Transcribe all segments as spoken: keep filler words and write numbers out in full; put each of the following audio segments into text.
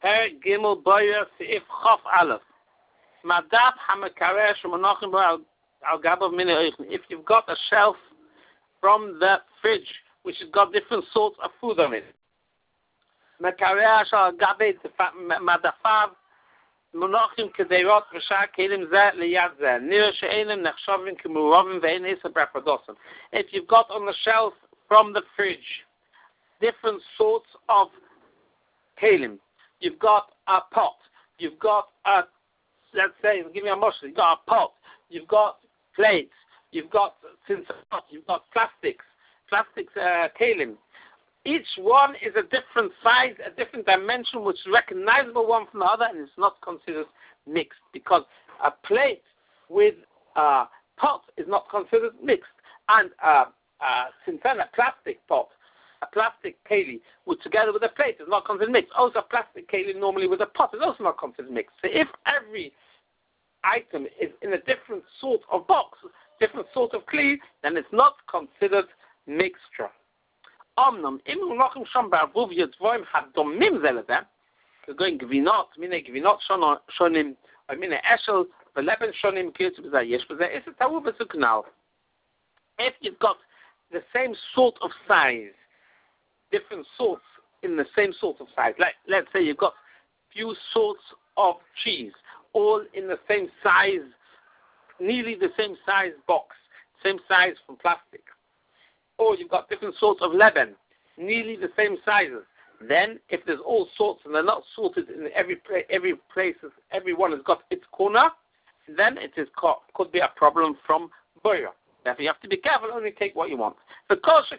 Per Gimel Boyer Seif Chof Aleph. Madaf Hamakaresh Monachim Al Gabav Mini Eichen. If you've got a shelf from the fridge which has got different sorts of food on it. Makaresh Al Gabav Madafav Monachim Kedeirot V'Shar Kelim Zeh Liyad Zeh. Nir She'enim Nechshavim Kemurovim Ve'en Esa Brafadosim. If you've got on the shelf from the fridge different sorts of kelim. You've got a pot. You've got a, let's say, give me a mushroom. You've got a pot. You've got plates. You've got You've got plastics. Plastics uh, kelim. Each one is a different size, a different dimension, which is recognizable one from the other, and it's not considered mixed because a plate with a pot is not considered mixed, and a, a synthetic plastic pot. A plastic keli with together with a plate is not considered mixed. Also, a plastic keli normally with a pot is also not considered mixed. So, if every item is in a different sort of box, different sort of kli, then it's not considered mixture. Omnum im nochem shon ba'avuv yedvoim hadomim zelazeh. We're going gvinot, mine gvinot shonim, or mine eshel v'leben shonim kirtu b'zeh yesh b'zeh is a tavu v'suknal. If you've got the same sort of size, different sorts in the same sort of size. Like, let's say you've got few sorts of cheese, all in the same size, nearly the same size box, same size from plastic. Or you've got different sorts of leaven, nearly the same sizes. Then, if there's all sorts and they're not sorted in every pla- every place, everyone has got its corner, then it is co- could be a problem from boya. Therefore, you have to be careful, only take what you want. If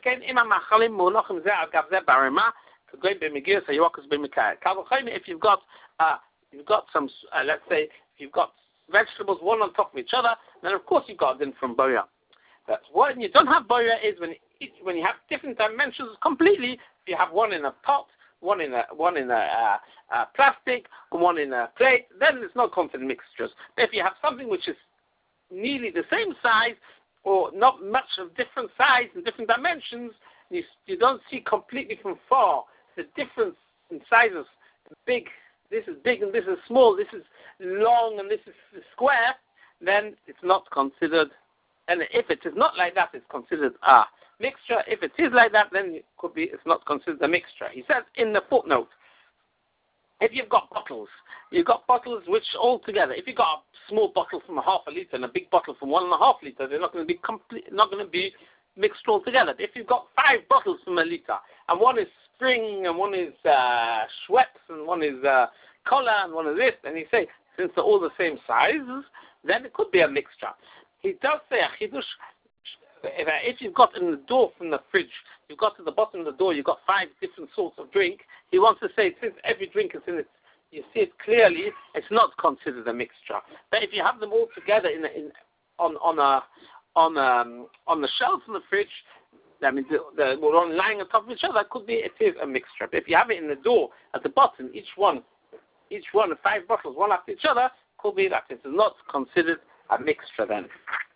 you've got, uh, you've got some, uh, let's say, if you've got vegetables one on top of each other, then of course you've got them from boya. But when you don't have boya is when it, when you have different dimensions completely. If you have one in a pot, one in a one in a, uh, uh, plastic, one in a plate, then it's not considered mixtures. But if you have something which is nearly the same size, or not much of different size and different dimensions, you, you don't see completely from far the difference in sizes. Big, this is big and this is small, this is long and this is square, then it's not considered. And if it is not like that, it's considered a mixture. If it is like that, then it could be it's not considered a mixture. He says in the footnote, if you've got bottles, you've got bottles which all together, if you've got a small bottle from a half a liter and a big bottle from one and a half liter, they're not going to be complete, not going to be mixed all together. If you've got five bottles from a liter, and one is Spring, and one is uh, Schweppes, and one is uh, Cola, and one is this, and he say, since they're all the same sizes, then it could be a mixture. He does say a chidush. If, if you've got in the door from the fridge, you've got to the bottom of the door, you've got five different sorts of drink. He wants to say, since every drink is in it, you see it clearly, it's not considered a mixture. But if you have them all together in, in on on a on um on the shelf in the fridge, I mean, the, the, we're on lying on top of each other, it could be it is a mixture. But if you have it in the door at the bottom, each one, each one, five bottles, one after each other, could be that it is not considered a mixture then.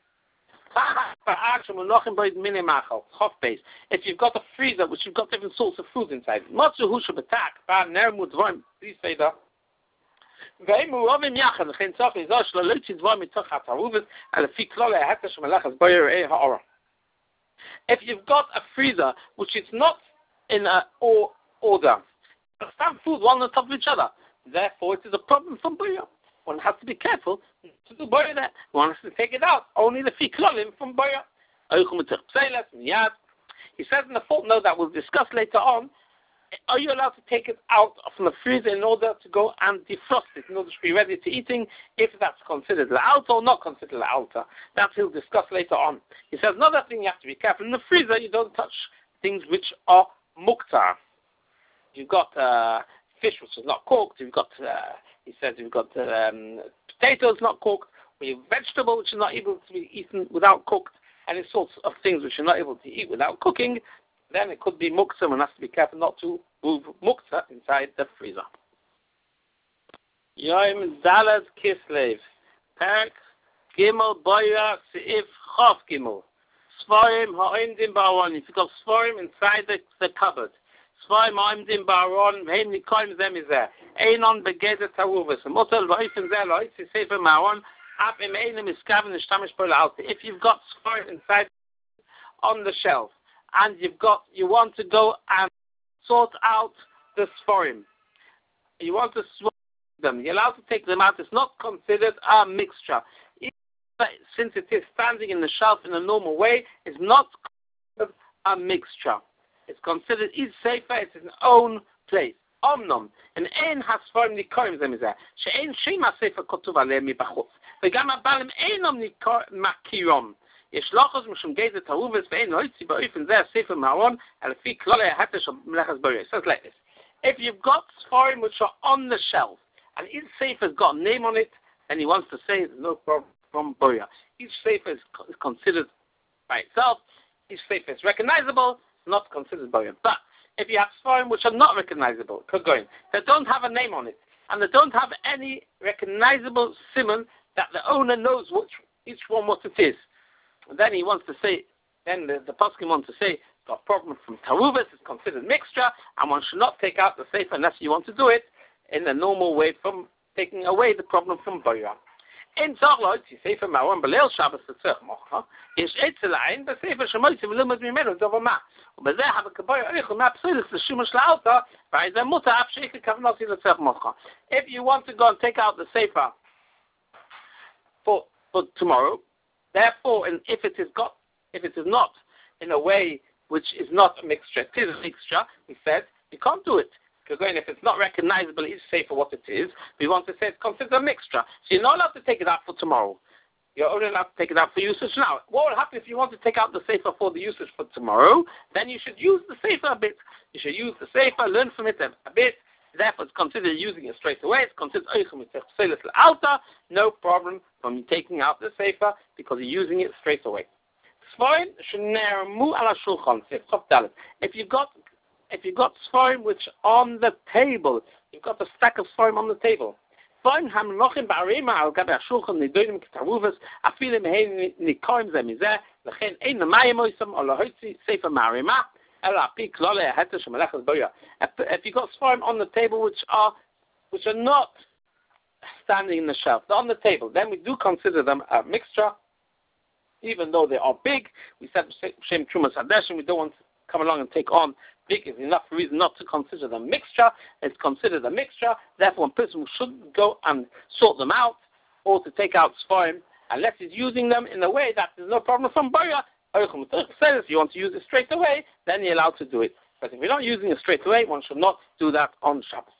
If you've got a freezer which you've got different sorts of food inside, please say that. If you've got a freezer which is not in a order, some food one on top of each other, therefore it is a problem from boya. One has to be careful to do boya there. One has to take it out. Only the fiklolim from boya. He says in the footnote that we'll discuss later on, are you allowed to take it out from the freezer in order to go and defrost it in order to be ready to eating, if that's considered la'alta or not considered la'alta? That he'll discuss later on. He says another thing you have to be careful. In the freezer you don't touch things which are muktar. You've got uh, fish which is not cooked. You've got, uh, he says you've got um, potatoes not cooked. Or you've vegetable which is not able to be eaten without cooked. Any sorts of things which you're not able to eat without cooking, then it could be muktzah. One has to be careful not to move muktzah inside the freezer. Yom Zalad Kislev, Perk Gimel Boya Seif Chav Gimel, Svarim Ha'indim Ba'awan. If you've got Svarim inside the, the cupboard, zwei Maimdim Baron, Heim Nikoim Zem is there. Einon Begede Taruvas, Motel Vaifen Zel, Oitzi Sefer Maron, Ab Im Einem Iskaven Ishtamish Pol Alti. If you've got Sforim inside on the shelf, and you've got, you want to go and sort out the Sforim, you want to swap them, you're allowed to take them out. It's not considered a mixture. Since it is standing in the shelf in a normal way, it's not considered a mixture. It's considered each sefer, it's its own place. Omnom, and ein hasforim nikoim zemizeh. She'ein shema sefer kotuv aleh mibachutz. V'gam abalim einom makirom. יש לוחז משום גזע תרובס ואין הויצי באופן זה הספר מהארון לפי כללי ההתש של מלאכת בורא. It says like this. If you've got sforim which are on the shelf and each sefer has got a name on it, and he wants to say no problem from Boya. Each sefer is, is considered by itself. Each sefer is recognizable, not considered Boya. But if you have sforim which are not recognizable, Kogoin, they don't have a name on it, and they don't have any recognizable simon that the owner knows which each one what it is. And then he wants to say, then the, the poskim wants to say, got a problem from Taruvas, is considered mixture, and one should not take out the sefer unless you want to do it in the normal way from taking away the problem from Boya. In Zorlot, you say from our Belel Shabbos to Tzech Mocha, is Etzeline, the Sefer Shemoitzi V'Limud Mimenu Dovama. But they have a Kaboya Eichel Mapsilis the Shumash La'alta by the Mutter Absheik Kavnoti Tzech Mocha. If you want to go and take out the Sefer for for tomorrow, therefore, and if it is got, if it is not in a way which is not a mixture, it is a mixture. We said you can't do it. Again, if it's not recognizable, each sefer what it is, we want to say it's considered a mixture. So you're not allowed to take it out for tomorrow. You're only allowed to take it out for usage now. What will happen if you want to take out the sefer for the usage for tomorrow? Then you should use the sefer a bit. You should use the sefer, learn from it a, a bit. Therefore, it's considered using it straight away. It's considered alta. No problem from you taking out the sefer because you're using it straight away. If you've got If you've got sforim which on the table, you've got a stack of sforim on the table. Sforim hamlochim ba'arima al gabe hashulchan nidonim k'taruvas afilim hein nikoim zemizeh lechen ein namayim oisam or lahotzi sefer ma'arima el api klole ahetesh melechas boya. If you've got sforim on the table which are which are not standing in the shelf, they're on the table, then we do consider them a mixture, even though they are big. We said Shem Trumas Hadeshim, we don't want to come along and take on big is enough reason not to consider them mixture. It's considered a mixture. Therefore, one person shouldn't go and sort them out or to take out sforim unless he's using them in a way that there's no problem from Boya. If you want to use it straight away, then you're allowed to do it. But if you're not using it straight away, one should not do that on Shabbos.